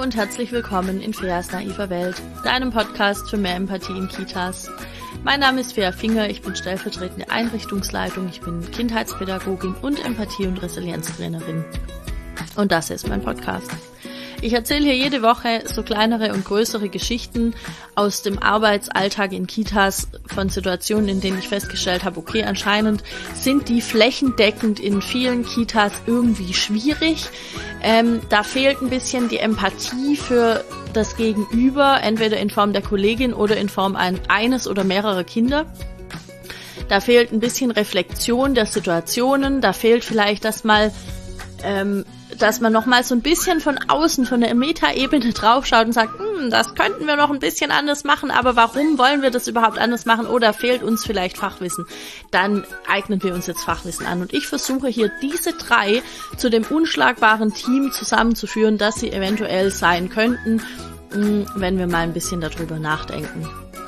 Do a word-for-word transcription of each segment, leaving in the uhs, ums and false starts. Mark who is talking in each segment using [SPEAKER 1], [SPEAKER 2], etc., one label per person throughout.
[SPEAKER 1] und herzlich willkommen in Feas naiver Welt, deinem Podcast für mehr Empathie in Kitas. Mein Name ist Fea Finger, ich bin stellvertretende Einrichtungsleitung, ich bin Kindheitspädagogin und Empathie- und Resilienztrainerin. Und das ist mein Podcast. Ich erzähle hier jede Woche so kleinere und größere Geschichten aus dem Arbeitsalltag in Kitas von Situationen, in denen ich festgestellt habe, okay, anscheinend sind die flächendeckend in vielen Kitas irgendwie schwierig. Ähm, da fehlt ein bisschen die Empathie für das Gegenüber, entweder in Form der Kollegin oder in Form ein, eines oder mehrerer Kinder. Da fehlt ein bisschen Reflexion der Situationen, da fehlt vielleicht das mal ähm, dass man nochmal so ein bisschen von außen, von der Metaebene draufschaut und sagt, hm, das könnten wir noch ein bisschen anders machen, aber warum wollen wir das überhaupt anders machen oder fehlt uns vielleicht Fachwissen? Dann eignen wir uns jetzt Fachwissen an und ich versuche hier diese drei zu dem unschlagbaren Team zusammenzuführen, das sie eventuell sein könnten, wenn wir mal ein bisschen darüber nachdenken.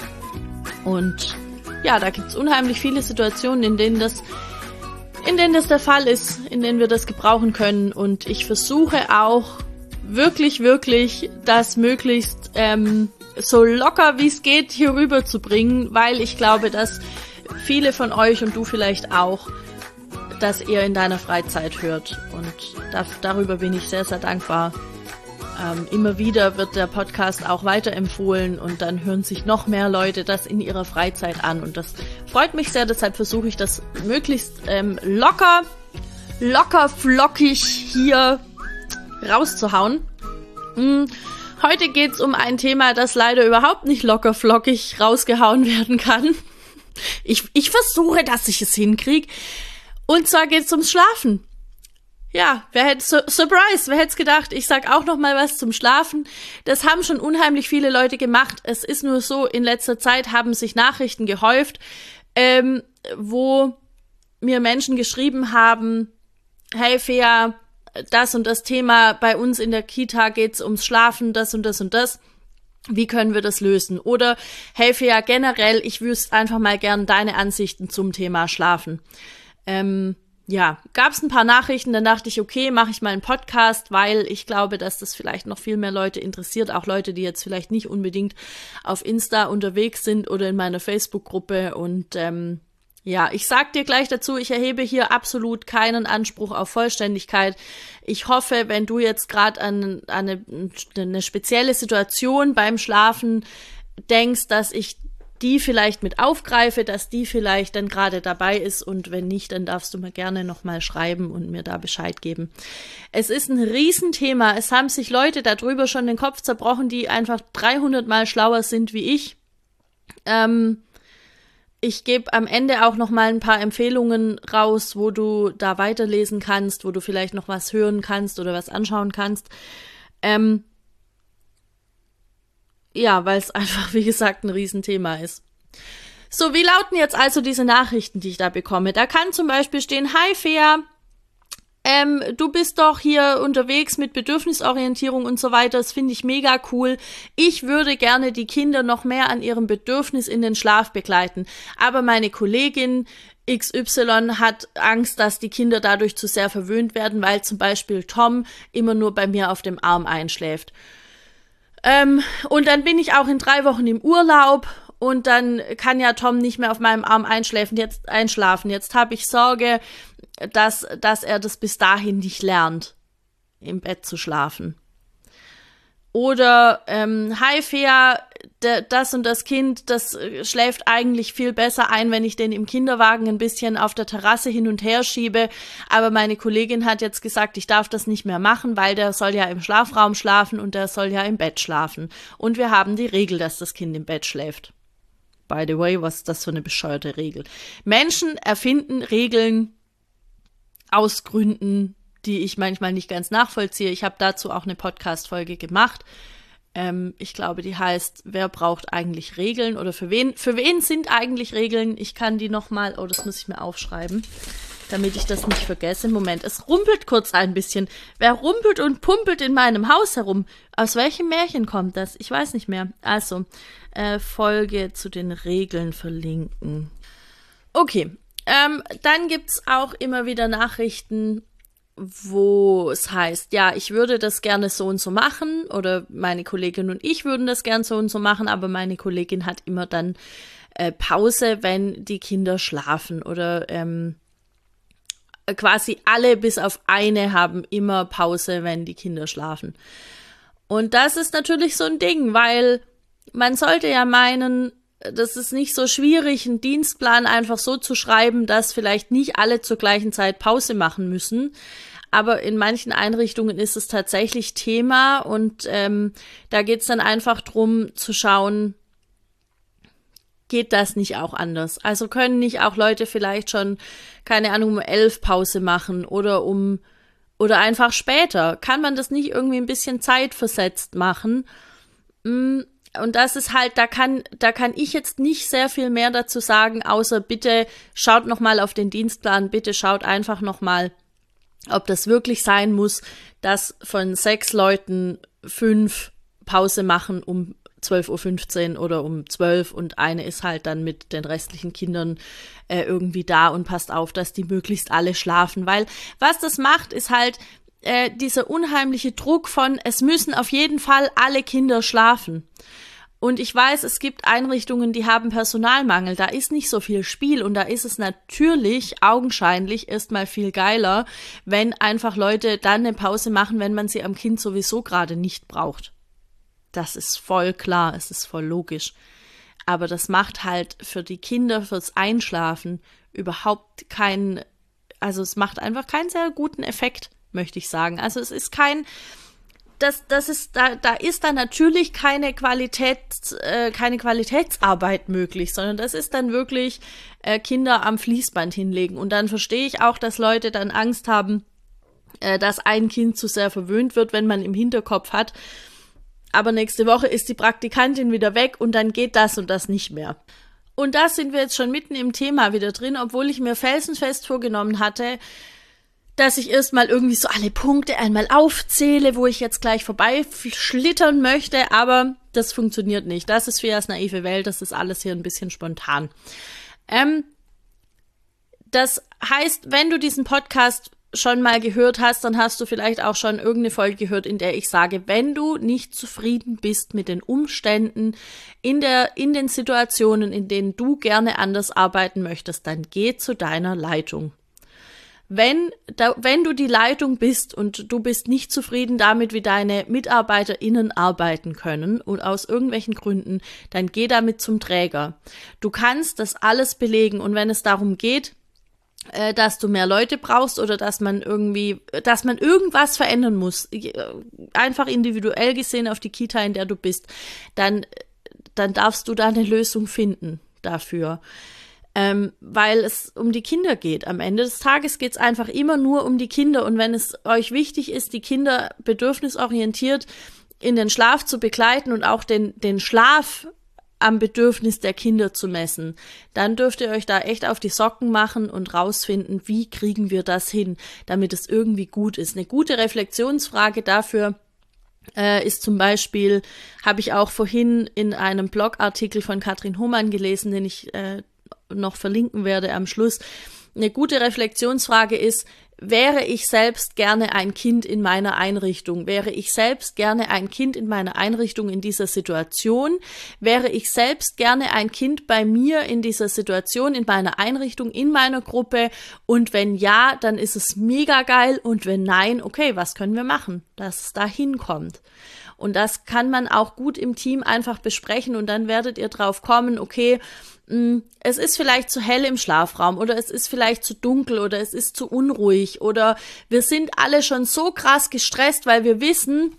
[SPEAKER 1] Und ja, da gibt's unheimlich viele Situationen, in denen das in denen das der Fall ist, in denen wir das gebrauchen können. Und ich versuche auch wirklich, wirklich das möglichst ähm, so locker wie es geht hier rüber zu bringen, weil ich glaube, dass viele von euch und du vielleicht auch das eher in deiner Freizeit hört. Und da, darüber bin ich sehr, sehr dankbar. Ähm, immer wieder wird der Podcast auch weiterempfohlen und dann hören sich noch mehr Leute das in ihrer Freizeit an und das freut mich sehr, deshalb versuche ich das möglichst ähm, locker, locker flockig hier rauszuhauen. Hm. Heute geht's um ein Thema, das leider überhaupt nicht locker flockig rausgehauen werden kann. Ich, ich versuche, dass ich es hinkriege. Und zwar geht's ums Schlafen. Ja, wer hätte, Sur- Surprise, wer hätte es gedacht? Ich sag auch noch mal was zum Schlafen. Das haben schon unheimlich viele Leute gemacht. Es ist nur so, in letzter Zeit haben sich Nachrichten gehäuft, ähm, wo mir Menschen geschrieben haben, hey Fea, das und das Thema, bei uns in der Kita geht's ums Schlafen, das und das und das. Wie können wir das lösen? Oder, hey Fea, generell, ich wüsste einfach mal gern deine Ansichten zum Thema Schlafen. Ähm, Ja, gab es ein paar Nachrichten, dann dachte ich, okay, mache ich mal einen Podcast, weil ich glaube, dass das vielleicht noch viel mehr Leute interessiert, auch Leute, die jetzt vielleicht nicht unbedingt auf Insta unterwegs sind oder in meiner Facebook-Gruppe und ähm, ja, ich sag dir gleich dazu, ich erhebe hier absolut keinen Anspruch auf Vollständigkeit. Ich hoffe, wenn du jetzt gerade an, an eine, eine spezielle Situation beim Schlafen denkst, dass ich die vielleicht mit aufgreife, dass die vielleicht dann gerade dabei ist und wenn nicht, dann darfst du mir gerne nochmal schreiben und mir da Bescheid geben. Es ist ein Riesenthema, es haben sich Leute darüber schon den Kopf zerbrochen, die einfach dreihundert Mal schlauer sind wie ich. Ähm, ich gebe am Ende auch nochmal ein paar Empfehlungen raus, wo du da weiterlesen kannst, wo du vielleicht noch was hören kannst oder was anschauen kannst. Ähm, Ja, weil es einfach, wie gesagt, ein Riesenthema ist. So, wie lauten jetzt also diese Nachrichten, die ich da bekomme? Da kann zum Beispiel stehen, hi Fea, ähm, du bist doch hier unterwegs mit Bedürfnisorientierung und so weiter, das finde ich mega cool. Ich würde gerne die Kinder noch mehr an ihrem Bedürfnis in den Schlaf begleiten, aber meine Kollegin X Y hat Angst, dass die Kinder dadurch zu sehr verwöhnt werden, weil zum Beispiel Tom immer nur bei mir auf dem Arm einschläft. Ähm, und dann bin ich auch in drei Wochen im Urlaub und dann kann ja Tom nicht mehr auf meinem Arm einschlafen. Jetzt, einschlafen. Jetzt habe ich Sorge, dass, dass er das bis dahin nicht lernt, im Bett zu schlafen. Oder, ähm, hi Fea, de, das und das Kind, das äh, schläft eigentlich viel besser ein, wenn ich den im Kinderwagen ein bisschen auf der Terrasse hin und her schiebe. Aber meine Kollegin hat jetzt gesagt, ich darf das nicht mehr machen, weil der soll ja im Schlafraum schlafen und der soll ja im Bett schlafen. Und wir haben die Regel, dass das Kind im Bett schläft. By the way, was ist das für eine bescheuerte Regel? Menschen erfinden Regeln aus Gründen, die ich manchmal nicht ganz nachvollziehe. Ich habe dazu auch eine Podcast-Folge gemacht. Ähm, ich glaube, die heißt, wer braucht eigentlich Regeln oder für wen, für wen sind eigentlich Regeln? Ich kann die nochmal, oh, das muss ich mir aufschreiben, damit ich das nicht vergesse. Moment, es rumpelt kurz ein bisschen. Wer rumpelt und pumpelt in meinem Haus herum? Aus welchem Märchen kommt das? Ich weiß nicht mehr. Also, äh, Folge zu den Regeln verlinken. Okay, ähm, dann gibt's auch immer wieder Nachrichten, wo es heißt, ja, ich würde das gerne so und so machen oder meine Kollegin und ich würden das gerne so und so machen, aber meine Kollegin hat immer dann äh, Pause, wenn die Kinder schlafen oder ähm, quasi alle bis auf eine haben immer Pause, wenn die Kinder schlafen. Und das ist natürlich so ein Ding, weil man sollte ja meinen, das ist nicht so schwierig, einen Dienstplan einfach so zu schreiben, dass vielleicht nicht alle zur gleichen Zeit Pause machen müssen. Aber in manchen Einrichtungen ist es tatsächlich Thema und ähm, da geht es dann einfach drum zu schauen, geht das nicht auch anders? Also können nicht auch Leute vielleicht schon, keine Ahnung, um elf Pause machen oder um oder einfach später? Kann man das nicht irgendwie ein bisschen zeitversetzt machen? Und das ist halt, da kann, da kann ich jetzt nicht sehr viel mehr dazu sagen, außer bitte schaut nochmal auf den Dienstplan, bitte schaut einfach nochmal, ob das wirklich sein muss, dass von sechs Leuten fünf Pause machen um zwölf Uhr fünfzehn oder um zwölf und eine ist halt dann mit den restlichen Kindern äh, irgendwie da und passt auf, dass die möglichst alle schlafen. Weil was das macht, ist halt äh, dieser unheimliche Druck von, es müssen auf jeden Fall alle Kinder schlafen. Und ich weiß, es gibt Einrichtungen, die haben Personalmangel, da ist nicht so viel Spiel und da ist es natürlich augenscheinlich erstmal viel geiler, wenn einfach Leute dann eine Pause machen, wenn man sie am Kind sowieso gerade nicht braucht. Das ist voll klar, es ist voll logisch. Aber das macht halt für die Kinder, fürs Einschlafen überhaupt keinen, also es macht einfach keinen sehr guten Effekt, möchte ich sagen. Also es ist kein, das, das ist, da, da ist dann natürlich keine Qualität, äh, keine Qualitätsarbeit möglich, sondern das ist dann wirklich äh, Kinder am Fließband hinlegen. Und dann verstehe ich auch, dass Leute dann Angst haben, äh, dass ein Kind zu sehr verwöhnt wird, wenn man im Hinterkopf hat, aber nächste Woche ist die Praktikantin wieder weg und dann geht das und das nicht mehr. Und da sind wir jetzt schon mitten im Thema wieder drin, obwohl ich mir felsenfest vorgenommen hatte, dass ich erstmal irgendwie so alle Punkte einmal aufzähle, wo ich jetzt gleich vorbeischlittern möchte, aber das funktioniert nicht. Das ist Feas naive Welt, das ist alles hier ein bisschen spontan. Ähm, das heißt, wenn du diesen Podcast schon mal gehört hast, dann hast du vielleicht auch schon irgendeine Folge gehört, in der ich sage, wenn du nicht zufrieden bist mit den Umständen, in der, in den Situationen, in denen du gerne anders arbeiten möchtest, dann geh zu deiner Leitung. Wenn, da, wenn du die Leitung bist und du bist nicht zufrieden damit, wie deine MitarbeiterInnen arbeiten können und aus irgendwelchen Gründen, dann geh damit zum Träger. Du kannst das alles belegen und wenn es darum geht, dass du mehr Leute brauchst oder dass man irgendwie, dass man irgendwas verändern muss, einfach individuell gesehen auf die Kita, in der du bist, dann, dann darfst du da eine Lösung finden dafür. Ähm, weil es um die Kinder geht. Am Ende des Tages geht es einfach immer nur um die Kinder und wenn es euch wichtig ist, die Kinder bedürfnisorientiert in den Schlaf zu begleiten und auch den, den Schlaf am Bedürfnis der Kinder zu messen, dann dürft ihr euch da echt auf die Socken machen und rausfinden, wie kriegen wir das hin, damit es irgendwie gut ist. Eine gute Reflexionsfrage dafür äh, ist zum Beispiel, habe ich auch vorhin in einem Blogartikel von Katrin Hohmann gelesen, den ich äh, noch verlinken werde am Schluss. Eine gute Reflexionsfrage ist, wäre ich selbst gerne ein Kind in meiner Einrichtung? Wäre ich selbst gerne ein Kind in meiner Einrichtung in dieser Situation? Wäre ich selbst gerne ein Kind bei mir in dieser Situation, in meiner Einrichtung, in meiner Gruppe? Und wenn ja, dann ist es mega geil. Und wenn nein, okay, was können wir machen, dass es da hinkommt? Und das kann man auch gut im Team einfach besprechen und dann werdet ihr drauf kommen, okay, es ist vielleicht zu hell im Schlafraum oder es ist vielleicht zu dunkel oder es ist zu unruhig oder wir sind alle schon so krass gestresst, weil wir wissen,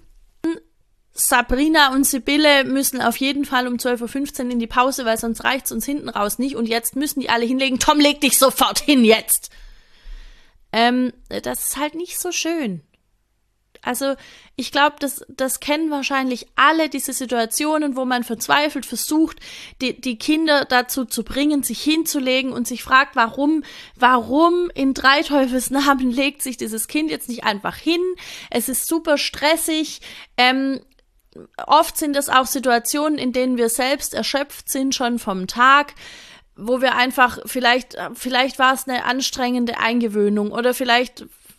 [SPEAKER 1] Sabrina und Sibylle müssen auf jeden Fall um zwölf Uhr fünfzehn in die Pause, weil sonst reicht's uns hinten raus nicht und jetzt müssen die alle hinlegen. Tom, leg dich sofort hin jetzt! Ähm, das ist halt nicht so schön. Also ich glaube, das, das kennen wahrscheinlich alle, diese Situationen, wo man verzweifelt versucht, die, die Kinder dazu zu bringen, sich hinzulegen und sich fragt, warum, warum in drei Teufels Namen legt sich dieses Kind jetzt nicht einfach hin? Es ist super stressig. Ähm, oft sind es auch Situationen, in denen wir selbst erschöpft sind, schon vom Tag, wo wir einfach, vielleicht, vielleicht war es eine anstrengende Eingewöhnung oder vielleicht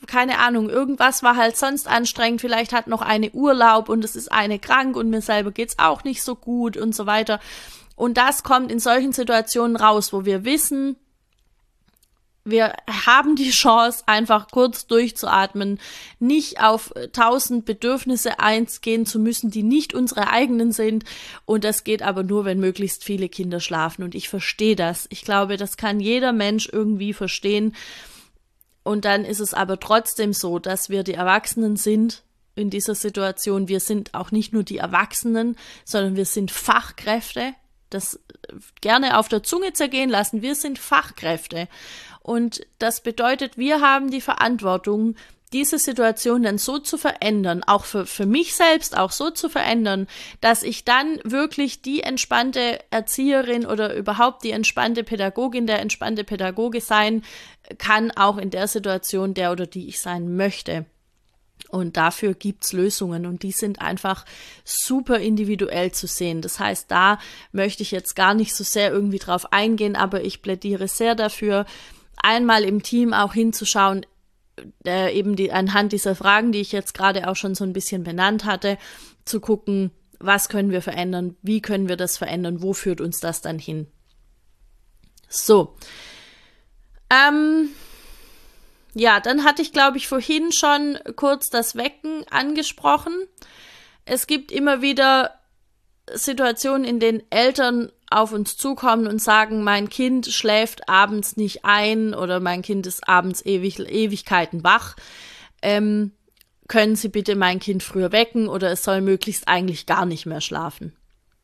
[SPEAKER 1] keine Ahnung, irgendwas war halt sonst anstrengend, vielleicht hat noch eine Urlaub und es ist eine krank und mir selber geht's auch nicht so gut und so weiter. Und das kommt in solchen Situationen raus, wo wir wissen, wir haben die Chance, einfach kurz durchzuatmen, nicht auf tausend Bedürfnisse eingehen zu müssen, die nicht unsere eigenen sind. Und das geht aber nur, wenn möglichst viele Kinder schlafen. Und ich verstehe das. Ich glaube, das kann jeder Mensch irgendwie verstehen. Und dann ist es aber trotzdem so, dass wir die Erwachsenen sind in dieser Situation. Wir sind auch nicht nur die Erwachsenen, sondern wir sind Fachkräfte. Das gerne auf der Zunge zergehen lassen. Wir sind Fachkräfte. Und das bedeutet, wir haben die Verantwortung, diese Situation dann so zu verändern, auch für, für mich selbst auch so zu verändern, dass ich dann wirklich die entspannte Erzieherin oder überhaupt die entspannte Pädagogin, der entspannte Pädagoge sein kann, auch in der Situation, der oder die ich sein möchte. Und dafür gibt's Lösungen und die sind einfach super individuell zu sehen. Das heißt, da möchte ich jetzt gar nicht so sehr irgendwie drauf eingehen, aber ich plädiere sehr dafür, einmal im Team auch hinzuschauen, äh, eben die, anhand dieser Fragen, die ich jetzt gerade auch schon so ein bisschen benannt hatte, zu gucken, was können wir verändern, wie können wir das verändern, wo führt uns das dann hin. So, ähm, ja, dann hatte ich, glaube ich, vorhin schon kurz das Wecken angesprochen. Es gibt immer wieder Situationen, in denen Eltern auf uns zukommen und sagen, mein Kind schläft abends nicht ein oder mein Kind ist abends ewig, Ewigkeiten wach. Ähm, können Sie bitte mein Kind früher wecken oder es soll möglichst eigentlich gar nicht mehr schlafen.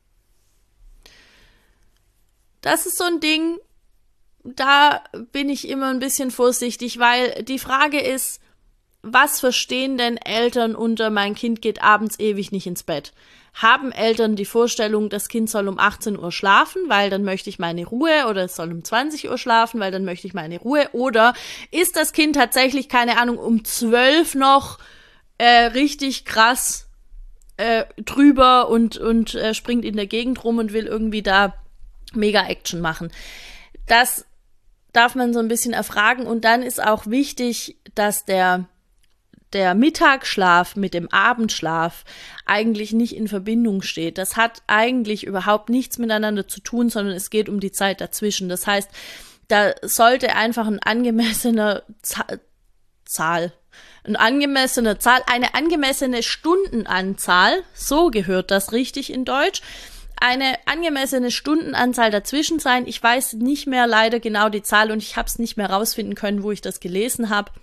[SPEAKER 1] Das ist so ein Ding, da bin ich immer ein bisschen vorsichtig, weil die Frage ist, was verstehen denn Eltern unter mein Kind geht abends ewig nicht ins Bett? Haben Eltern die Vorstellung, das Kind soll um achtzehn Uhr schlafen, weil dann möchte ich meine Ruhe, oder es soll um zwanzig Uhr schlafen, weil dann möchte ich meine Ruhe, oder ist das Kind tatsächlich, keine Ahnung, um zwölf noch äh, richtig krass äh, drüber und, und äh, springt in der Gegend rum und will irgendwie da mega Action machen? Das darf man so ein bisschen erfragen und dann ist auch wichtig, dass der der Mittagsschlaf mit dem Abendschlaf eigentlich nicht in Verbindung steht. Das hat eigentlich überhaupt nichts miteinander zu tun, sondern es geht um die Zeit dazwischen. Das heißt, da sollte einfach ein angemessener Z- Zahl, ein angemessener Zahl, eine angemessene Stundenanzahl, so gehört das richtig in Deutsch, eine angemessene Stundenanzahl dazwischen sein. Ich weiß nicht mehr leider genau die Zahl und ich habe es nicht mehr rausfinden können, wo ich das gelesen habe.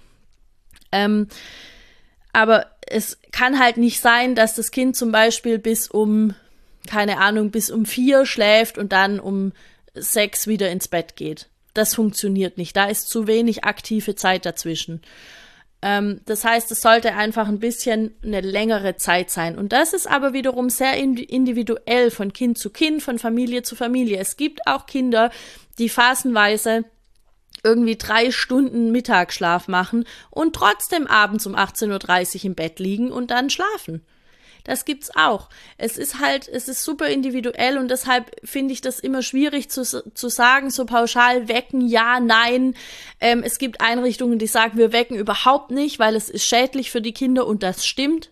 [SPEAKER 1] Ähm, aber es kann halt nicht sein, dass das Kind zum Beispiel bis um, keine Ahnung, bis um vier schläft und dann um sechs wieder ins Bett geht. Das funktioniert nicht. Da ist zu wenig aktive Zeit dazwischen. Ähm, das heißt, es sollte einfach ein bisschen eine längere Zeit sein. Und das ist aber wiederum sehr individuell von Kind zu Kind, von Familie zu Familie. Es gibt auch Kinder, die phasenweise irgendwie drei Stunden Mittagsschlaf machen und trotzdem abends um achtzehn Uhr dreißig im Bett liegen und dann schlafen. Das gibt's auch. Es ist halt, es ist super individuell und deshalb finde ich das immer schwierig zu, zu sagen, so pauschal wecken, ja, nein. Ähm, es gibt Einrichtungen, die sagen, wir wecken überhaupt nicht, weil es ist schädlich für die Kinder und das stimmt.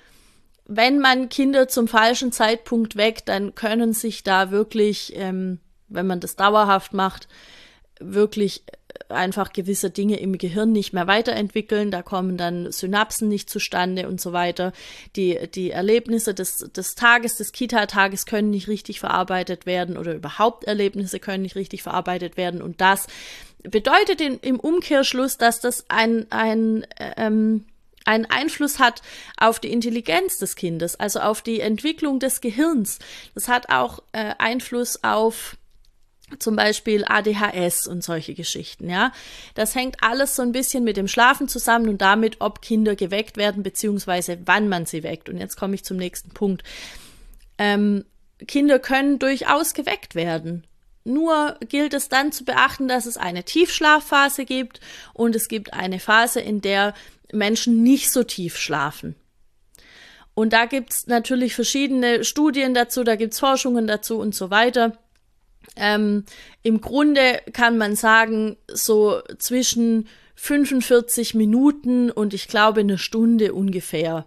[SPEAKER 1] Wenn man Kinder zum falschen Zeitpunkt weckt, dann können sich da wirklich, ähm, wenn man das dauerhaft macht, wirklich einfach gewisse Dinge im Gehirn nicht mehr weiterentwickeln, da kommen dann Synapsen nicht zustande und so weiter. Die, die Erlebnisse des, des Tages, des Kita-Tages können nicht richtig verarbeitet werden oder überhaupt Erlebnisse können nicht richtig verarbeitet werden und das bedeutet in, im Umkehrschluss, dass das ein, ein, ähm, einen Einfluss hat auf die Intelligenz des Kindes, also auf die Entwicklung des Gehirns. Das hat auch äh, Einfluss auf zum Beispiel A D H S und solche Geschichten, ja. Das hängt alles so ein bisschen mit dem Schlafen zusammen und damit, ob Kinder geweckt werden, beziehungsweise wann man sie weckt. Und jetzt komme ich zum nächsten Punkt. Ähm, Kinder können durchaus geweckt werden. Nur gilt es dann zu beachten, dass es eine Tiefschlafphase gibt und es gibt eine Phase, in der Menschen nicht so tief schlafen. Und da gibt's natürlich verschiedene Studien dazu, da gibt's Forschungen dazu und so weiter. Ähm, im Grunde kann man sagen, so zwischen fünfundvierzig Minuten und ich glaube eine Stunde ungefähr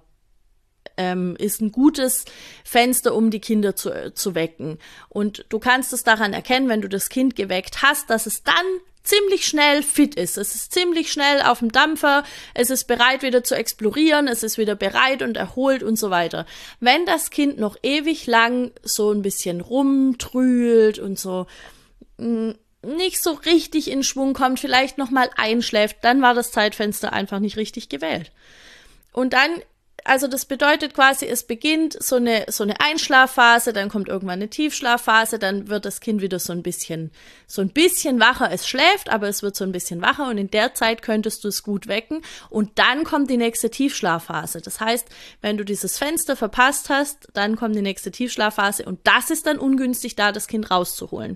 [SPEAKER 1] ähm, ist ein gutes Fenster, um die Kinder zu, äh, zu wecken. Und du kannst es daran erkennen, wenn du das Kind geweckt hast, dass es dann ziemlich schnell fit ist. Es ist ziemlich schnell auf dem Dampfer, es ist bereit wieder zu explorieren, es ist wieder bereit und erholt und so weiter. Wenn das Kind noch ewig lang so ein bisschen rumtrühlt und so mh, nicht so richtig in Schwung kommt, vielleicht nochmal einschläft, dann war das Zeitfenster einfach nicht richtig gewählt. Und dann, also das bedeutet quasi, es beginnt so eine, so eine Einschlafphase, dann kommt irgendwann eine Tiefschlafphase, dann wird das Kind wieder so ein bisschen, so ein bisschen wacher. Es schläft, aber es wird so ein bisschen wacher und in der Zeit könntest du es gut wecken und dann kommt die nächste Tiefschlafphase. Das heißt, wenn du dieses Fenster verpasst hast, dann kommt die nächste Tiefschlafphase und das ist dann ungünstig, da das Kind rauszuholen.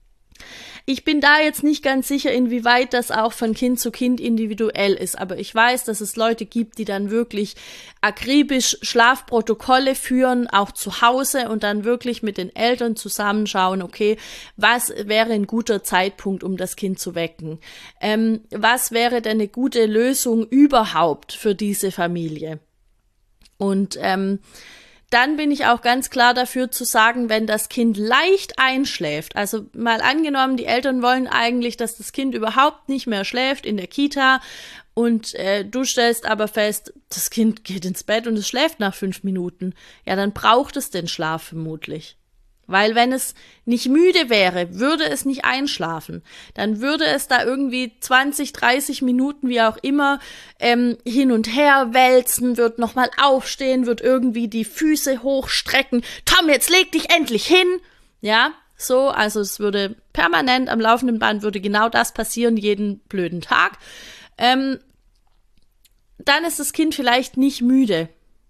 [SPEAKER 1] Ich bin da jetzt nicht ganz sicher, inwieweit das auch von Kind zu Kind individuell ist, aber ich weiß, dass es Leute gibt, die dann wirklich akribisch Schlafprotokolle führen, auch zu Hause und dann wirklich mit den Eltern zusammenschauen, okay, was wäre ein guter Zeitpunkt, um das Kind zu wecken? Ähm, was wäre denn eine gute Lösung überhaupt für diese Familie? Und ähm, dann bin ich auch ganz klar dafür zu sagen, wenn das Kind leicht einschläft, also mal angenommen, die Eltern wollen eigentlich, dass das Kind überhaupt nicht mehr schläft in der Kita und äh, du stellst aber fest, das Kind geht ins Bett und es schläft nach fünf Minuten, ja, dann braucht es den Schlaf vermutlich. Weil wenn es nicht müde wäre, würde es nicht einschlafen. Dann würde es da irgendwie zwanzig, dreißig Minuten, wie auch immer, ähm, hin und her wälzen, wird nochmal aufstehen, wird irgendwie die Füße hochstrecken. Tom, jetzt leg dich endlich hin! Ja, so, also es würde permanent am laufenden Band würde genau das passieren, jeden blöden Tag. Ähm, dann ist das Kind vielleicht nicht müde.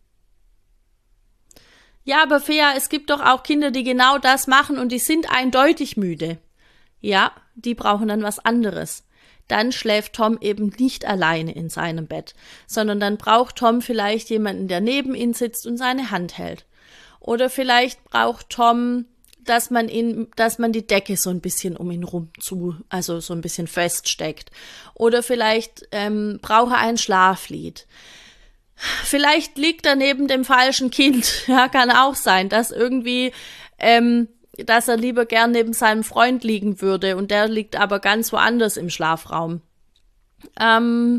[SPEAKER 1] Ja, aber Fea, es gibt doch auch Kinder, die genau das machen und die sind eindeutig müde. Ja, die brauchen dann was anderes. Dann schläft Tom eben nicht alleine in seinem Bett, sondern dann braucht Tom vielleicht jemanden, der neben ihm sitzt und seine Hand hält. Oder vielleicht braucht Tom, dass man ihn, dass man die Decke so ein bisschen um ihn rum zu, also so ein bisschen feststeckt. Oder vielleicht ähm, braucht er ein Schlaflied. Vielleicht liegt er neben dem falschen Kind, ja, kann auch sein, dass irgendwie, ähm, dass er lieber gern neben seinem Freund liegen würde und der liegt aber ganz woanders im Schlafraum. Ähm,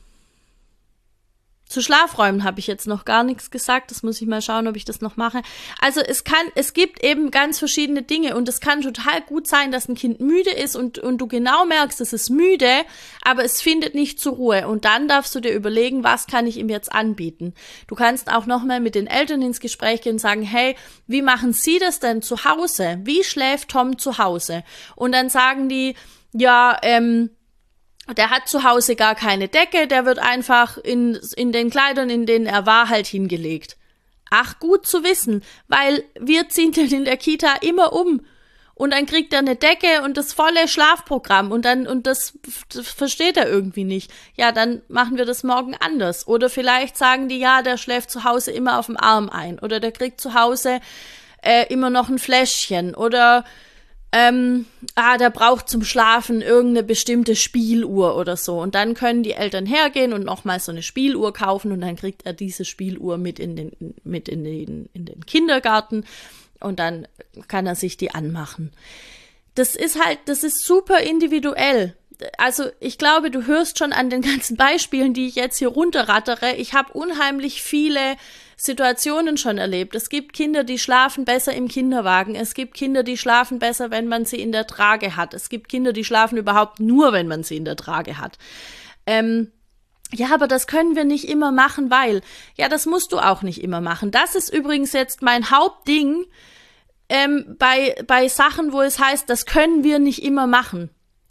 [SPEAKER 1] Zu Schlafräumen habe ich jetzt noch gar nichts gesagt. Das muss ich mal schauen, ob ich das noch mache. Also es kann, es gibt eben ganz verschiedene Dinge und es kann total gut sein, dass ein Kind müde ist und, und du genau merkst, es ist müde, aber es findet nicht zur Ruhe. Und dann darfst du dir überlegen, was kann ich ihm jetzt anbieten? Du kannst auch nochmal mit den Eltern ins Gespräch gehen und sagen, hey, wie machen Sie das denn zu Hause? Wie schläft Tom zu Hause? Und dann sagen die, ja, ähm, der hat zu Hause gar keine Decke, der wird einfach in, in den Kleidern, in denen er war, halt hingelegt. Ach, gut zu wissen, weil wir ziehen den in der Kita immer um. Und dann kriegt er eine Decke und das volle Schlafprogramm und dann, und das, das versteht er irgendwie nicht. Ja, dann machen wir das morgen anders. Oder vielleicht sagen die, ja, der schläft zu Hause immer auf dem Arm ein. Oder der kriegt zu Hause äh, immer noch ein Fläschchen. Oder Ähm, ah, der braucht zum Schlafen irgendeine bestimmte Spieluhr oder so. Und dann können die Eltern hergehen und nochmal so eine Spieluhr kaufen und dann kriegt er diese Spieluhr mit in den, mit in den, in den Kindergarten und dann kann er sich die anmachen. Das ist halt, das ist super individuell. Also ich glaube, du hörst schon an den ganzen Beispielen, die ich jetzt hier runterrattere, ich habe unheimlich viele Situationen schon erlebt. Es gibt Kinder, die schlafen besser im Kinderwagen. Es gibt Kinder, die schlafen besser, wenn man sie in der Trage hat. Es gibt Kinder, die schlafen überhaupt nur, wenn man sie in der Trage hat. Ähm, ja, aber das können wir nicht immer machen, weil, ja, das musst du auch nicht immer machen. Das ist übrigens jetzt mein Hauptding ähm, bei, bei Sachen, wo es heißt, das können wir nicht immer machen.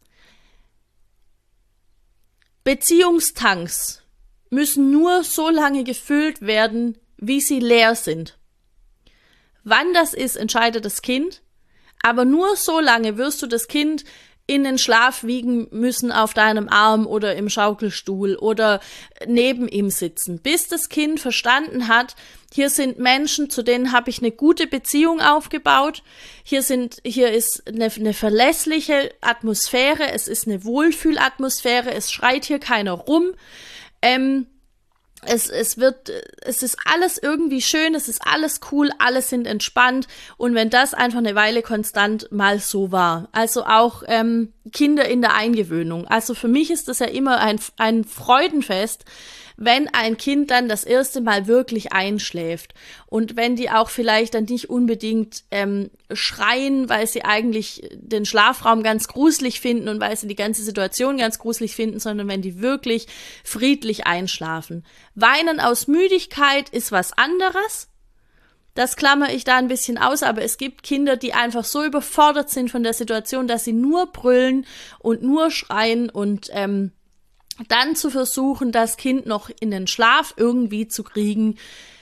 [SPEAKER 1] Beziehungstanks müssen nur so lange gefüllt werden, wie sie leer sind. Wann das ist, entscheidet das Kind, aber nur so lange wirst du das Kind in den Schlaf wiegen müssen auf deinem Arm oder im Schaukelstuhl oder neben ihm sitzen, bis das Kind verstanden hat, hier sind Menschen, zu denen habe ich eine gute Beziehung aufgebaut. Hier sind, hier ist eine, eine verlässliche Atmosphäre. Es ist eine Wohlfühlatmosphäre. Es schreit hier keiner rum. Ähm, es, es wird, es ist alles irgendwie schön. Es ist alles cool. Alle sind entspannt. Und wenn das einfach eine Weile konstant mal so war. Also auch, ähm, Kinder in der Eingewöhnung. Also für mich ist das ja immer ein, ein Freudenfest, wenn ein Kind dann das erste Mal wirklich einschläft und wenn die auch vielleicht dann nicht unbedingt ähm, schreien, weil sie eigentlich den Schlafraum ganz gruselig finden und weil sie die ganze Situation ganz gruselig finden, sondern wenn die wirklich friedlich einschlafen. Weinen aus Müdigkeit ist was anderes. Das klammer ich da ein bisschen aus, aber es gibt Kinder, die einfach so überfordert sind von der Situation, dass sie nur brüllen und nur schreien und ähm, dann zu versuchen, das Kind noch in den Schlaf irgendwie zu kriegen,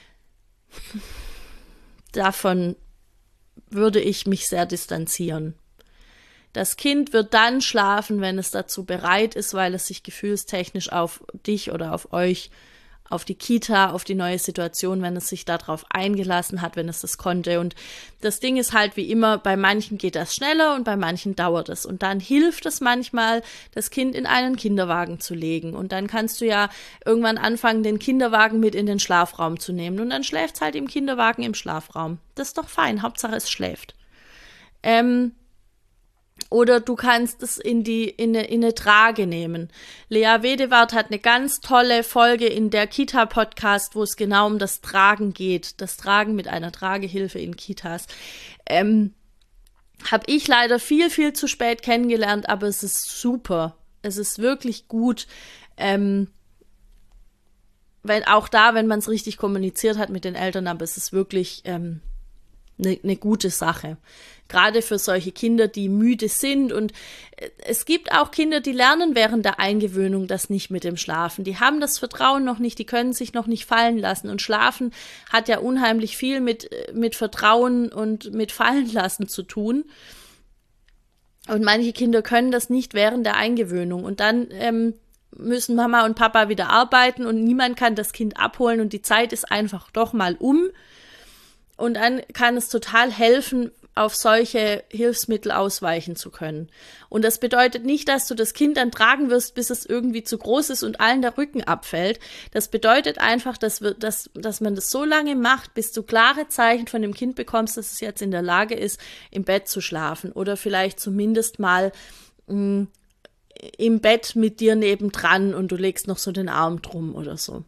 [SPEAKER 1] davon würde ich mich sehr distanzieren. Das Kind wird dann schlafen, wenn es dazu bereit ist, weil es sich gefühlstechnisch auf dich oder auf euch, auf die Kita, auf die neue Situation, wenn es sich darauf eingelassen hat, wenn es das konnte. Und das Ding ist halt wie immer, bei manchen geht das schneller und bei manchen dauert es. Und dann hilft es manchmal, das Kind in einen Kinderwagen zu legen. Und dann kannst du ja irgendwann anfangen, den Kinderwagen mit in den Schlafraum zu nehmen. Und dann schläft es halt im Kinderwagen im Schlafraum. Das ist doch fein, Hauptsache es schläft. Ähm, Oder du kannst es in die in eine, in eine Trage nehmen. Lea Wedewart hat eine ganz tolle Folge in der Kita-Podcast, wo es genau um das Tragen geht. Das Tragen mit einer Tragehilfe in Kitas. Ähm, habe ich leider viel, viel zu spät kennengelernt, aber es ist super. Es ist wirklich gut. Ähm, wenn, auch da, wenn man es richtig kommuniziert hat mit den Eltern, aber es ist wirklich ähm, eine, eine gute Sache. Gerade für solche Kinder, die müde sind. Und es gibt auch Kinder, die lernen während der Eingewöhnung das nicht mit dem Schlafen. Die haben das Vertrauen noch nicht, die können sich noch nicht fallen lassen. Und Schlafen hat ja unheimlich viel mit, mit Vertrauen und mit Fallenlassen zu tun. Und manche Kinder können das nicht während der Eingewöhnung. Und dann ähm, müssen Mama und Papa wieder arbeiten und niemand kann das Kind abholen und die Zeit ist einfach doch mal um. Und dann kann es total helfen, auf solche Hilfsmittel ausweichen zu können. Und das bedeutet nicht, dass du das Kind dann tragen wirst, bis es irgendwie zu groß ist und allen der Rücken abfällt. Das bedeutet einfach, dass, wir, dass, dass man das so lange macht, bis du klare Zeichen von dem Kind bekommst, dass es jetzt in der Lage ist, im Bett zu schlafen oder vielleicht zumindest mal mh, im Bett mit dir nebendran und du legst noch so den Arm drum oder so.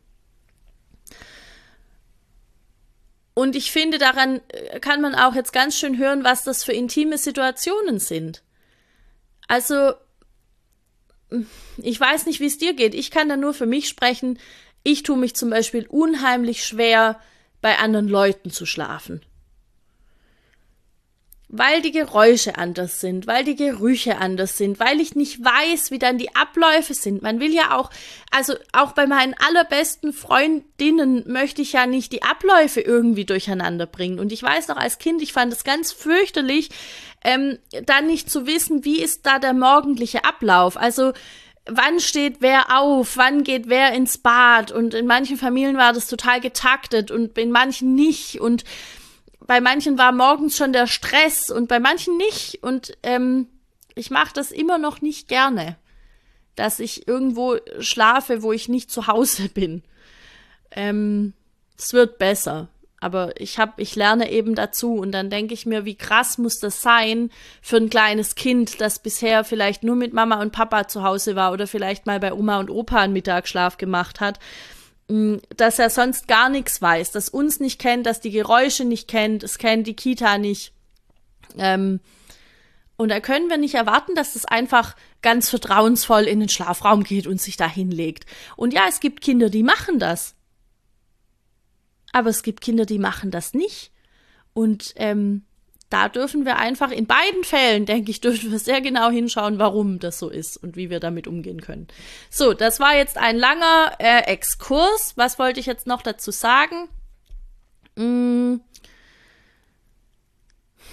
[SPEAKER 1] Und ich finde, daran kann man auch jetzt ganz schön hören, was das für intime Situationen sind. Also, ich weiß nicht, wie es dir geht. Ich kann da nur für mich sprechen. Ich tue mich zum Beispiel unheimlich schwer, bei anderen Leuten zu schlafen. Weil die Geräusche anders sind, weil die Gerüche anders sind, weil ich nicht weiß, wie dann die Abläufe sind. Man will ja auch, also auch bei meinen allerbesten Freundinnen möchte ich ja nicht die Abläufe irgendwie durcheinander bringen. Und ich weiß noch als Kind, ich fand es ganz fürchterlich, ähm, dann nicht zu wissen, wie ist da der morgendliche Ablauf. Also wann steht wer auf, wann geht wer ins Bad. Und in manchen Familien war das total getaktet und in manchen nicht. Und bei manchen war morgens schon der Stress und bei manchen nicht. Und ähm, ich mache das immer noch nicht gerne, dass ich irgendwo schlafe, wo ich nicht zu Hause bin. Ähm, es wird besser, aber ich hab, ich lerne eben dazu. Und dann denke ich mir, wie krass muss das sein für ein kleines Kind, das bisher vielleicht nur mit Mama und Papa zu Hause war oder vielleicht mal bei Oma und Opa einen Mittagsschlaf gemacht hat, dass er sonst gar nichts weiß, dass uns nicht kennt, dass die Geräusche nicht kennt, es kennt die Kita nicht. Ähm, und da können wir nicht erwarten, dass es einfach ganz vertrauensvoll in den Schlafraum geht und sich da hinlegt. Und ja, es gibt Kinder, die machen das. Aber es gibt Kinder, die machen das nicht. Und ähm, da dürfen wir einfach in beiden Fällen, denke ich, dürfen wir sehr genau hinschauen, warum das so ist und wie wir damit umgehen können. So, das war jetzt ein langer äh, Exkurs. Was wollte ich jetzt noch dazu sagen? Hm.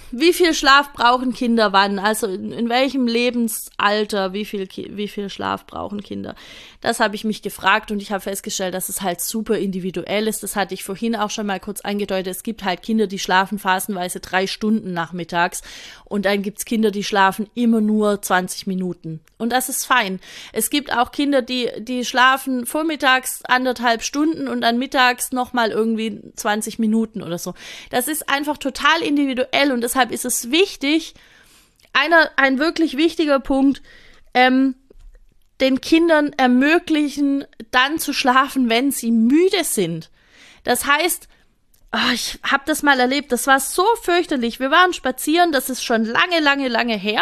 [SPEAKER 1] wie viel Schlaf brauchen Kinder wann? Also in, in welchem Lebensalter, wie viel, wie viel Schlaf brauchen Kinder? Das habe ich mich gefragt und ich habe festgestellt, dass es halt super individuell ist. Das hatte ich vorhin auch schon mal kurz angedeutet. Es gibt halt Kinder, die schlafen phasenweise drei Stunden nachmittags und dann gibt's Kinder, die schlafen immer nur zwanzig Minuten. Und das ist fein. Es gibt auch Kinder, die, die schlafen vormittags anderthalb Stunden und dann mittags nochmal irgendwie zwanzig Minuten oder so. Das ist einfach total individuell und deshalb ist es wichtig, einer, ein wirklich wichtiger Punkt, ähm, den Kindern ermöglichen, dann zu schlafen, wenn sie müde sind. Das heißt, oh, ich habe das mal erlebt, das war so fürchterlich. Wir waren spazieren, das ist schon lange, lange, lange her,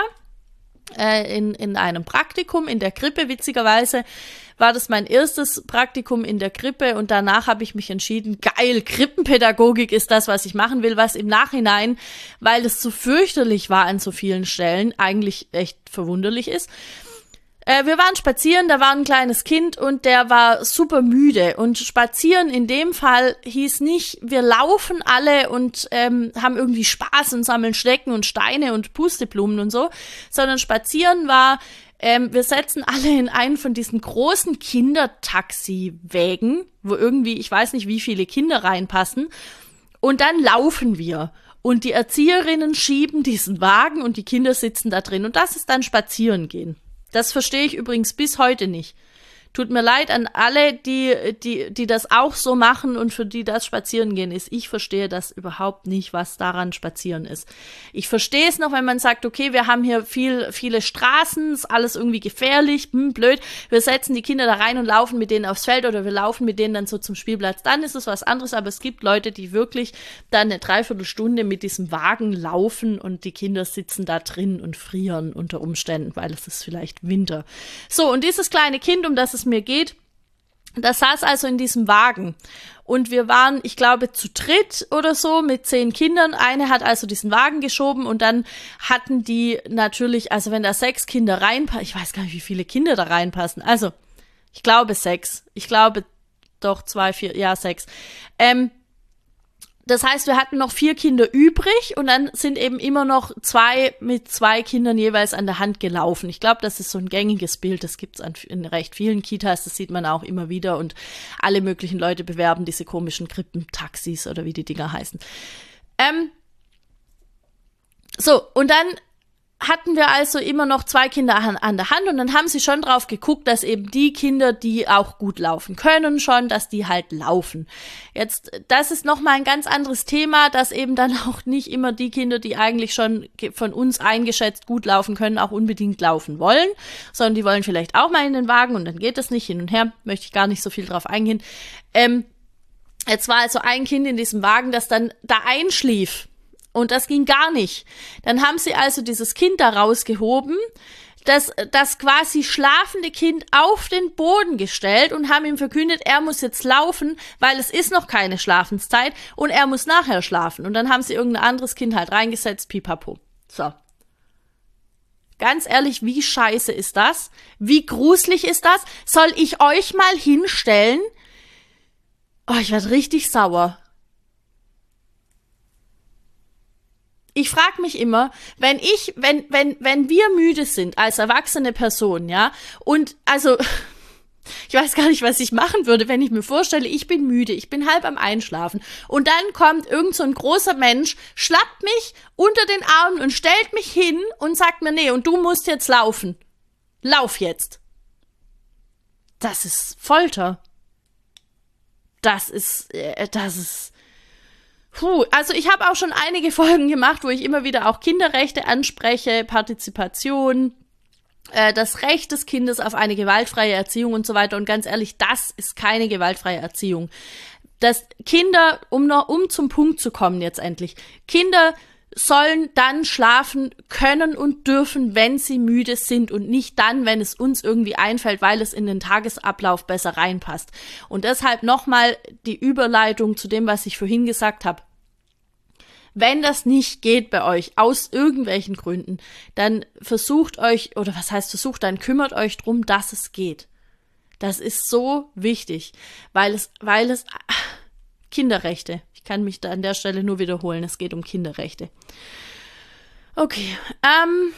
[SPEAKER 1] äh, in, in einem Praktikum in der Krippe, witzigerweise. War das mein erstes Praktikum in der Krippe und danach habe ich mich entschieden, geil, Krippenpädagogik ist das, was ich machen will, was im Nachhinein, weil es so fürchterlich war an so vielen Stellen, eigentlich echt verwunderlich ist. Äh, wir waren spazieren, da war ein kleines Kind und der war super müde und spazieren in dem Fall hieß nicht, wir laufen alle und ähm, haben irgendwie Spaß und sammeln Schnecken und Steine und Pusteblumen und so, sondern spazieren war, Ähm, wir setzen alle in einen von diesen großen Kindertaxiwägen, wo irgendwie, ich weiß nicht, wie viele Kinder reinpassen. Und dann laufen wir. Und die Erzieherinnen schieben diesen Wagen und die Kinder sitzen da drin. Und das ist dann Spazierengehen. Das verstehe ich übrigens bis heute nicht. Tut mir leid an alle, die, die, die das auch so machen und für die das Spazierengehen ist. Ich verstehe das überhaupt nicht, was daran Spazieren ist. Ich verstehe es noch, wenn man sagt, okay, wir haben hier viel, viele Straßen, ist alles irgendwie gefährlich, hm, blöd. Wir setzen die Kinder da rein und laufen mit denen aufs Feld oder wir laufen mit denen dann so zum Spielplatz. Dann ist es was anderes, aber es gibt Leute, die wirklich dann eine Dreiviertelstunde mit diesem Wagen laufen und die Kinder sitzen da drin und frieren unter Umständen, weil es ist vielleicht Winter. So, und dieses kleine Kind, um das es mir geht, das saß also in diesem Wagen und wir waren, ich glaube, zu dritt oder so mit zehn Kindern. Eine hat also diesen Wagen geschoben und dann hatten die natürlich, also wenn da sechs Kinder reinpassen, ich weiß gar nicht, wie viele Kinder da reinpassen, also ich glaube sechs, ich glaube doch zwei, vier, ja sechs, ähm, das heißt, wir hatten noch vier Kinder übrig und dann sind eben immer noch zwei mit zwei Kindern jeweils an der Hand gelaufen. Ich glaube, das ist so ein gängiges Bild, das gibt's an in recht vielen Kitas, das sieht man auch immer wieder und alle möglichen Leute bewerben diese komischen Krippentaxis oder wie die Dinger heißen. Ähm, so, und dann hatten wir also immer noch zwei Kinder an, an der Hand und dann haben sie schon drauf geguckt, dass eben die Kinder, die auch gut laufen können schon, dass die halt laufen. Jetzt, das ist nochmal ein ganz anderes Thema, dass eben dann auch nicht immer die Kinder, die eigentlich schon von uns eingeschätzt gut laufen können, auch unbedingt laufen wollen, sondern die wollen vielleicht auch mal in den Wagen und dann geht das nicht hin und her, möchte ich gar nicht so viel drauf eingehen. Ähm, jetzt war also ein Kind in diesem Wagen, das dann da einschlief. Und das ging gar nicht. Dann haben sie also dieses Kind da rausgehoben, das, das quasi schlafende Kind auf den Boden gestellt und haben ihm verkündet, er muss jetzt laufen, weil es ist noch keine Schlafenszeit und er muss nachher schlafen. Und dann haben sie irgendein anderes Kind halt reingesetzt, pipapo. So. Ganz ehrlich, wie scheiße ist das? Wie gruselig ist das? Soll ich euch mal hinstellen? Oh, ich werde richtig sauer. Ich frage mich immer, wenn ich, wenn, wenn, wenn wir müde sind als erwachsene Person, ja, und also, ich weiß gar nicht, was ich machen würde, wenn ich mir vorstelle, ich bin müde, ich bin halb am Einschlafen und dann kommt irgend so ein großer Mensch, schlappt mich unter den Armen und stellt mich hin und sagt mir, nee, und du musst jetzt laufen. Lauf jetzt. Das ist Folter. Das ist, äh, das ist, Puh, also ich habe auch schon einige Folgen gemacht, wo ich immer wieder auch Kinderrechte anspreche, Partizipation, äh, das Recht des Kindes auf eine gewaltfreie Erziehung und so weiter. Und ganz ehrlich, das ist keine gewaltfreie Erziehung. Dass Kinder, um noch um zum Punkt zu kommen jetzt endlich, Kinder sollen dann schlafen können und dürfen, wenn sie müde sind und nicht dann, wenn es uns irgendwie einfällt, weil es in den Tagesablauf besser reinpasst. Und deshalb nochmal die Überleitung zu dem, was ich vorhin gesagt habe. Wenn das nicht geht bei euch, aus irgendwelchen Gründen, dann versucht euch, oder was heißt versucht, dann kümmert euch drum, dass es geht. Das ist so wichtig, weil es, weil es, Kinderrechte, ich kann mich da an der Stelle nur wiederholen, es geht um Kinderrechte. Okay, ähm,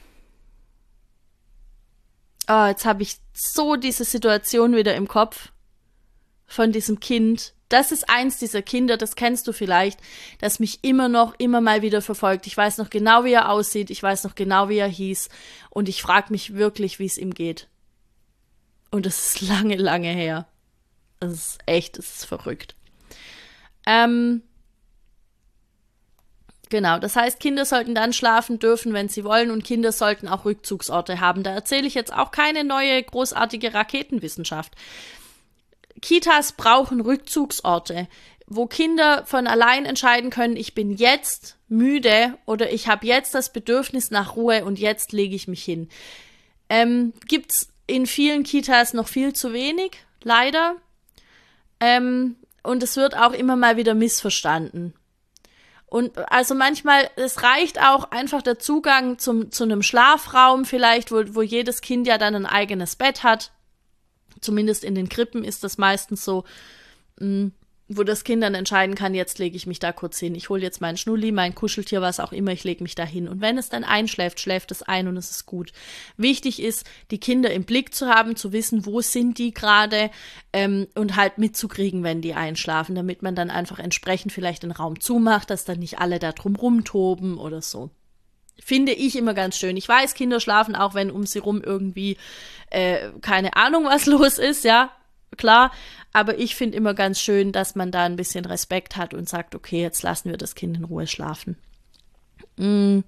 [SPEAKER 1] oh, jetzt habe ich so diese Situation wieder im Kopf von diesem Kind. Das ist eins dieser Kinder, das kennst du vielleicht, das mich immer noch, immer mal wieder verfolgt. Ich weiß noch genau, wie er aussieht, ich weiß noch genau, wie er hieß und ich frage mich wirklich, wie es ihm geht. Und das ist lange, lange her. Das ist echt, das ist verrückt. Ähm, genau, das heißt, Kinder sollten dann schlafen dürfen, wenn sie wollen und Kinder sollten auch Rückzugsorte haben. Da erzähle ich jetzt auch keine neue, großartige Raketenwissenschaft. Kitas brauchen Rückzugsorte, wo Kinder von allein entscheiden können, ich bin jetzt müde oder ich habe jetzt das Bedürfnis nach Ruhe und jetzt lege ich mich hin. Ähm, gibt's in vielen Kitas noch viel zu wenig, leider. Ähm, und es wird auch immer mal wieder missverstanden. Und also manchmal, es reicht auch einfach der Zugang zum, zu einem Schlafraum vielleicht, wo, wo jedes Kind ja dann ein eigenes Bett hat. Zumindest in den Krippen ist das meistens so, mh, wo das Kind dann entscheiden kann, jetzt lege ich mich da kurz hin. Ich hole jetzt meinen Schnulli, mein Kuscheltier, was auch immer, ich lege mich da hin. Und wenn es dann einschläft, schläft es ein und es ist gut. Wichtig ist, die Kinder im Blick zu haben, zu wissen, wo sind die gerade ähm, und halt mitzukriegen, wenn die einschlafen, damit man dann einfach entsprechend vielleicht den Raum zumacht, dass dann nicht alle da drum rumtoben oder so. Finde ich immer ganz schön. Ich weiß, Kinder schlafen auch, wenn um sie rum irgendwie äh, keine Ahnung, was los ist, ja, klar. Aber ich finde immer ganz schön, dass man da ein bisschen Respekt hat und sagt, okay, jetzt lassen wir das Kind in Ruhe schlafen. Mm.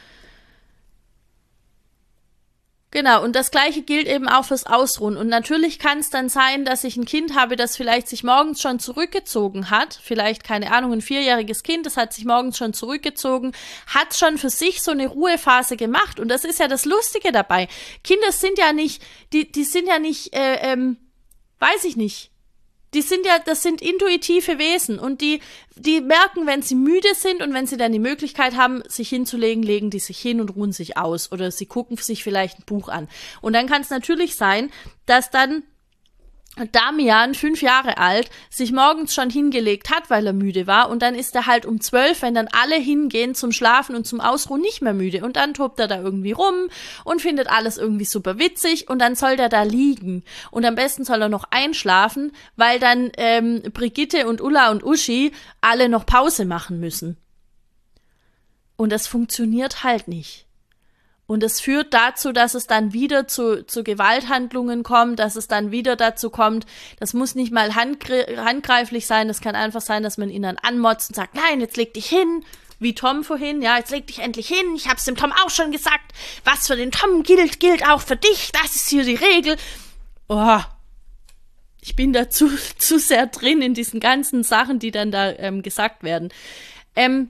[SPEAKER 1] Genau, und das Gleiche gilt eben auch fürs Ausruhen. Und natürlich kann es dann sein, dass ich ein Kind habe, das vielleicht sich morgens schon zurückgezogen hat. Vielleicht, keine Ahnung, ein vierjähriges Kind, das hat sich morgens schon zurückgezogen, hat schon für sich so eine Ruhephase gemacht. Und das ist ja das Lustige dabei. Kinder sind ja nicht, die, die sind ja nicht, äh, ähm, weiß ich nicht. Die sind ja, das sind intuitive Wesen und die, die merken, wenn sie müde sind und wenn sie dann die Möglichkeit haben, sich hinzulegen, legen die sich hin und ruhen sich aus oder sie gucken sich vielleicht ein Buch an. Und dann kann es natürlich sein, dass dann Damian, fünf Jahre alt, sich morgens schon hingelegt hat, weil er müde war und dann ist er halt um zwölf, wenn dann alle hingehen zum Schlafen und zum Ausruhen, nicht mehr müde und dann tobt er da irgendwie rum und findet alles irgendwie super witzig und dann soll der da liegen und am besten soll er noch einschlafen, weil dann ähm, Brigitte und Ulla und Uschi alle noch Pause machen müssen. Und das funktioniert halt nicht. Und es führt dazu, dass es dann wieder zu, zu Gewalthandlungen kommt, dass es dann wieder dazu kommt, das muss nicht mal handgre- handgreiflich sein, das kann einfach sein, dass man ihn dann anmotzt und sagt, nein, jetzt leg dich hin, wie Tom vorhin, ja, jetzt leg dich endlich hin, ich hab's dem Tom auch schon gesagt, was für den Tom gilt, gilt auch für dich, das ist hier die Regel. Oh, ich bin da zu, zu sehr drin in diesen ganzen Sachen, die dann da ähm, gesagt werden. Ähm,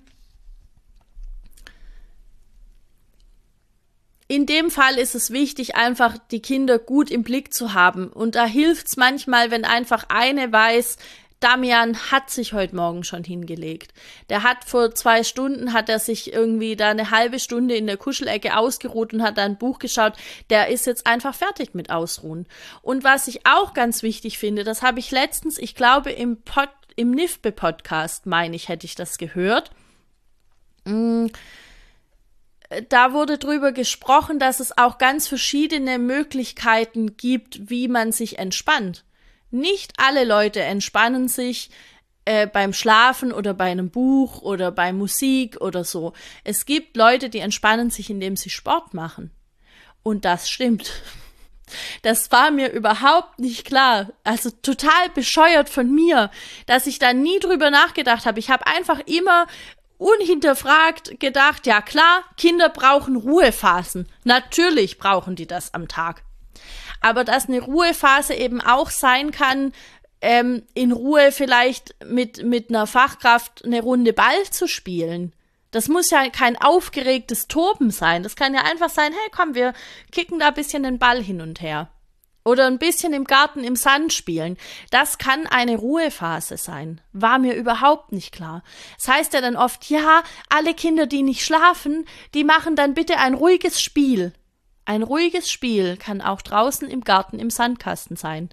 [SPEAKER 1] In dem Fall ist es wichtig, einfach die Kinder gut im Blick zu haben. Und da hilft's manchmal, wenn einfach eine weiß, Damian hat sich heute Morgen schon hingelegt. Der hat vor zwei Stunden, hat er sich irgendwie da eine halbe Stunde in der Kuschelecke ausgeruht und hat da ein Buch geschaut. Der ist jetzt einfach fertig mit Ausruhen. Und was ich auch ganz wichtig finde, das habe ich letztens, ich glaube im Pod, im N I F B-Podcast, meine ich, hätte ich das gehört. Mm. Da wurde drüber gesprochen, dass es auch ganz verschiedene Möglichkeiten gibt, wie man sich entspannt. Nicht alle Leute entspannen sich äh, beim Schlafen oder bei einem Buch oder bei Musik oder so. Es gibt Leute, die entspannen sich, indem sie Sport machen. Und das stimmt. Das war mir überhaupt nicht klar. Also total bescheuert von mir, dass ich da nie drüber nachgedacht habe. Ich habe einfach immer unhinterfragt gedacht, ja klar, Kinder brauchen Ruhephasen. Natürlich brauchen die das am Tag. Aber dass eine Ruhephase eben auch sein kann, ähm, in Ruhe vielleicht mit, mit einer Fachkraft eine Runde Ball zu spielen. Das muss ja kein aufgeregtes Toben sein. Das kann ja einfach sein, hey komm, wir kicken da ein bisschen den Ball hin und her. Oder ein bisschen im Garten im Sand spielen. Das kann eine Ruhephase sein. War mir überhaupt nicht klar. Das heißt ja dann oft, ja, alle Kinder, die nicht schlafen, die machen dann bitte ein ruhiges Spiel. Ein ruhiges Spiel kann auch draußen im Garten im Sandkasten sein.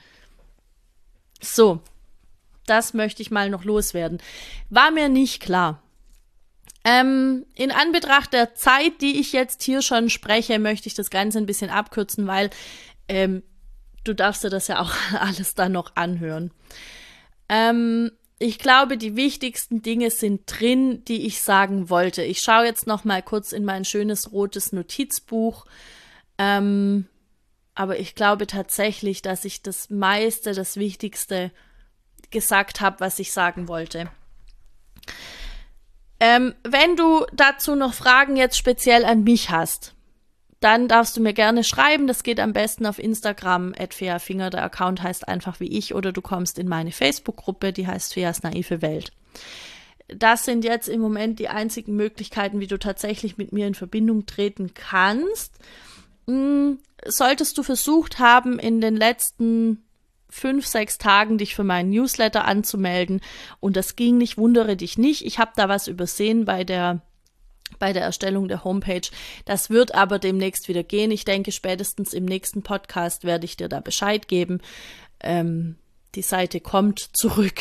[SPEAKER 1] So, das möchte ich mal noch loswerden. War mir nicht klar. Ähm, in Anbetracht der Zeit, die ich jetzt hier schon spreche, möchte ich das Ganze ein bisschen abkürzen, weil ähm, du darfst dir das ja auch alles dann noch anhören. Ähm, ich glaube, die wichtigsten Dinge sind drin, die ich sagen wollte. Ich schaue jetzt noch mal kurz in mein schönes rotes Notizbuch. Ähm, aber ich glaube tatsächlich, dass ich das meiste, das Wichtigste gesagt habe, was ich sagen wollte. Ähm, wenn du dazu noch Fragen jetzt speziell an mich hast, dann darfst du mir gerne schreiben. Das geht am besten auf Instagram, at feafinger. Der Account heißt einfach wie ich. Oder du kommst in meine Facebook-Gruppe, die heißt Feas naive Welt. Das sind jetzt im Moment die einzigen Möglichkeiten, wie du tatsächlich mit mir in Verbindung treten kannst. Hm, solltest du versucht haben, in den letzten fünf, sechs Tagen dich für meinen Newsletter anzumelden und das ging nicht, wundere dich nicht. Ich habe da was übersehen bei der bei der Erstellung der Homepage. Das wird aber demnächst wieder gehen. Ich denke, spätestens im nächsten Podcast werde ich dir da Bescheid geben. Ähm, die Seite kommt zurück.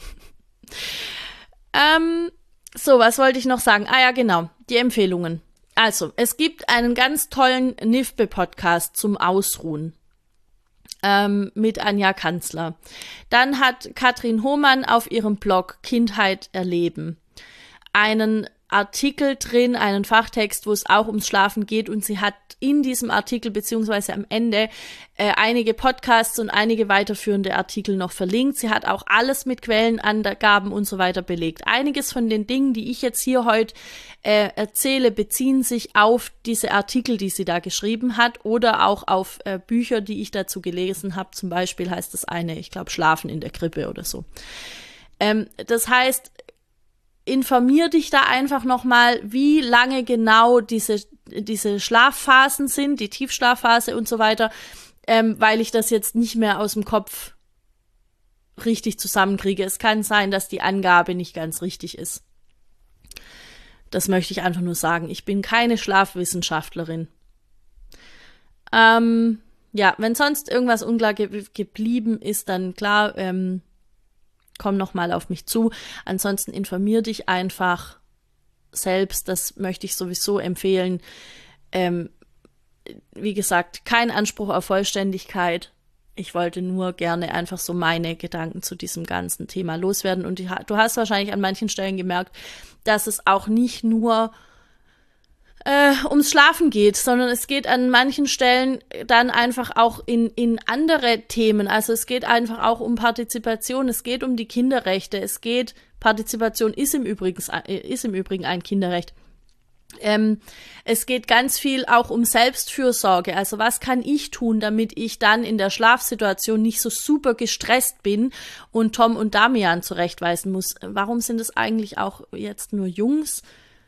[SPEAKER 1] ähm, so, was wollte ich noch sagen? Ah ja, genau, die Empfehlungen. Also, es gibt einen ganz tollen N I F B-Podcast zum Ausruhen. Ähm, mit Anja Kanzler. Dann hat Katrin Hohmann auf ihrem Blog Kindheit erleben einen Artikel drin, einen Fachtext, wo es auch ums Schlafen geht und sie hat in diesem Artikel beziehungsweise am Ende äh, einige Podcasts und einige weiterführende Artikel noch verlinkt. Sie hat auch alles mit Quellenangaben und so weiter belegt. Einiges von den Dingen, die ich jetzt hier heute äh, erzähle, beziehen sich auf diese Artikel, die sie da geschrieben hat oder auch auf äh, Bücher, die ich dazu gelesen habe. Zum Beispiel heißt das eine, ich glaube, Schlafen in der Krippe oder so. Ähm, das heißt, informier dich da einfach nochmal, wie lange genau diese, diese Schlafphasen sind, die Tiefschlafphase und so weiter, ähm, weil ich das jetzt nicht mehr aus dem Kopf richtig zusammenkriege. Es kann sein, dass die Angabe nicht ganz richtig ist. Das möchte ich einfach nur sagen. Ich bin keine Schlafwissenschaftlerin. Ähm, ja, wenn sonst irgendwas unklar ge- geblieben ist, dann klar, ähm, komm noch mal auf mich zu. Ansonsten informier dich einfach selbst. Das möchte ich sowieso empfehlen. Ähm, wie gesagt, kein Anspruch auf Vollständigkeit. Ich wollte nur gerne einfach so meine Gedanken zu diesem ganzen Thema loswerden. Und die, du hast wahrscheinlich an manchen Stellen gemerkt, dass es auch nicht nur Äh, ums Schlafen geht, sondern es geht an manchen Stellen dann einfach auch in, in andere Themen. Also es geht einfach auch um Partizipation, es geht um die Kinderrechte, es geht, Partizipation ist im Übrigen, ist im Übrigen ein Kinderrecht. Ähm, es geht ganz viel auch um Selbstfürsorge. Also was kann ich tun, damit ich dann in der Schlafsituation nicht so super gestresst bin und Tom und Damian zurechtweisen muss. Warum sind es eigentlich auch jetzt nur Jungs?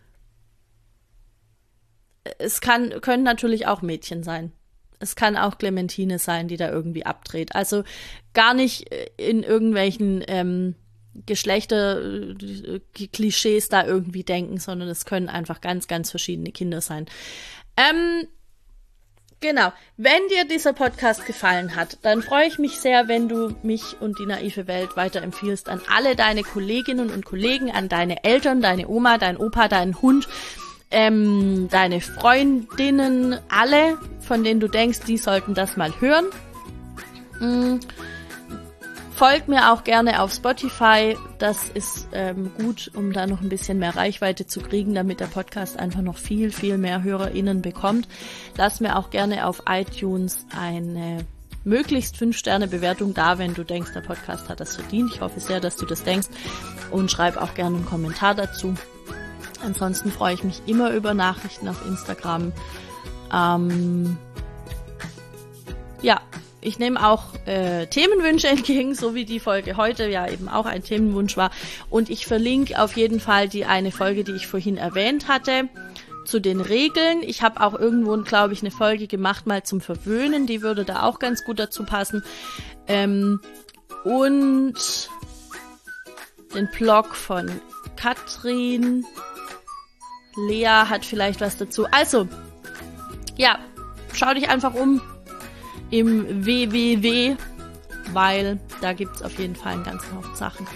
[SPEAKER 1] Es kann, können natürlich auch Mädchen sein. Es kann auch Clementine sein, die da irgendwie abdreht. Also gar nicht in irgendwelchen ähm, Geschlechter-Klischees da irgendwie denken, sondern es können einfach ganz, ganz verschiedene Kinder sein. Ähm, genau. Wenn dir dieser Podcast gefallen hat, dann freue ich mich sehr, wenn du mich und die naive Welt weiterempfiehlst an alle deine Kolleginnen und Kollegen, an deine Eltern, deine Oma, dein Opa, deinen Hund, Ähm, deine Freundinnen, alle, von denen du denkst, die sollten das mal hören. Mhm. Folgt mir auch gerne auf Spotify. Das ist ähm, gut, um da noch ein bisschen mehr Reichweite zu kriegen, damit der Podcast einfach noch viel, viel mehr HörerInnen bekommt. Lass mir auch gerne auf iTunes eine möglichst fünf Sterne Bewertung da, wenn du denkst, der Podcast hat das verdient. Ich hoffe sehr, dass du das denkst. Und schreib auch gerne einen Kommentar dazu. Ansonsten freue ich mich immer über Nachrichten auf Instagram. Ähm, ja, ich nehme auch äh, Themenwünsche entgegen, so wie die Folge heute ja eben auch ein Themenwunsch war. Und ich verlinke auf jeden Fall die eine Folge, die ich vorhin erwähnt hatte, zu den Regeln. Ich habe auch irgendwo, glaube ich, eine Folge gemacht mal zum Verwöhnen. Die würde da auch ganz gut dazu passen. Ähm, und den Blog von Katrin. Lea hat vielleicht was dazu. Also, ja, schau dich einfach um im W W W, weil da gibt's auf jeden Fall einen ganzen Haufen Sachen.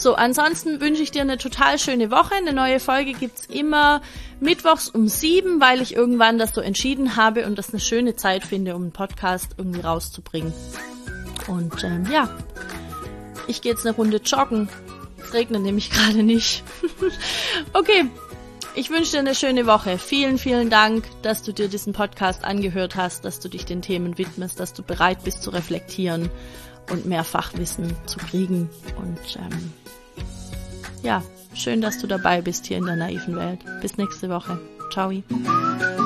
[SPEAKER 1] So, ansonsten wünsche ich dir eine total schöne Woche. Eine neue Folge gibt's immer mittwochs um sieben, weil ich irgendwann das so entschieden habe und das eine schöne Zeit finde, um einen Podcast irgendwie rauszubringen. Und ähm, ja, ich gehe jetzt eine Runde joggen. Es regnet nämlich gerade nicht. Okay, ich wünsche dir eine schöne Woche. Vielen, vielen Dank, dass du dir diesen Podcast angehört hast, dass du dich den Themen widmest, dass du bereit bist zu reflektieren und mehr Fachwissen zu kriegen. Und ähm, ja, schön, dass du dabei bist hier in der naiven Welt. Bis nächste Woche. Ciao.